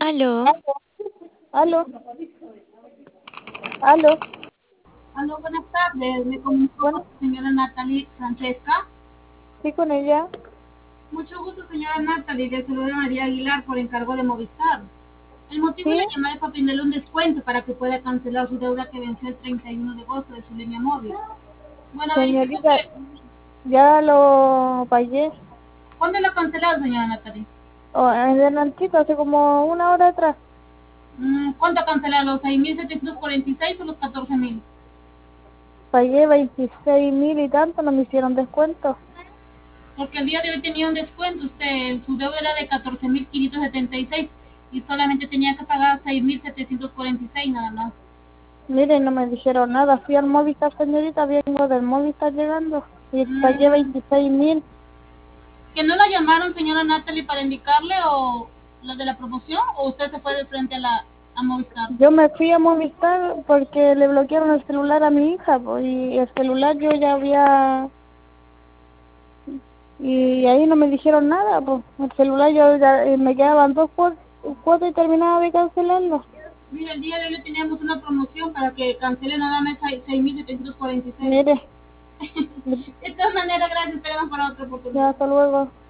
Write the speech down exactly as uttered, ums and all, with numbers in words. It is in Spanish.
Aló, Aló, aló, Aló, buenas tardes. Me comunico con bueno, la señora Natalie Francesca. sí con ella. Mucho gusto, señora Natalie. Le saluda María Aguilar por encargo de Movistar. El motivo de Sí, la llamada es para brindarle un descuento para que pueda cancelar su deuda que venció el treinta y uno de agosto de su línea móvil. Bueno, me dice señorita, que... ya lo pagué. ¿Cuándo lo ha cancelado, señora Natalie? Oh, en el antito, hace como una hora atrás. Mm, ¿Cuánto ha cancelado? ¿Los seis mil setecientos cuarenta y seis o los catorce mil? Pagué veintiséis mil y tanto, no me hicieron descuento. Porque el día de hoy tenía un descuento. Usted, su deuda era de catorce mil quinientos setenta y seis y solamente tenía que pagar seis mil setecientos cuarenta y seis nada más. Miren, no me dijeron nada. Fui al Movistar, señorita, vengo del Movistar llegando. Y pagué Mm, veintiséis mil. ¿Que no la llamaron, señora Natalie, para indicarle o la de la promoción o usted se fue de frente a la a Movistar? Yo me fui a Movistar porque le bloquearon el celular a mi hija, pues, y el celular yo ya había. Y ahí no me dijeron nada, pues el celular yo ya, eh, me quedaban dos cuotas, cuotas y terminaba de cancelarlo. Mira, el día de hoy teníamos una promoción para que cancele nada más seis mil setecientos cuarenta y seis. Mire, De todas maneras, gracias, esperamos para otra ya oportunidad. hasta luego.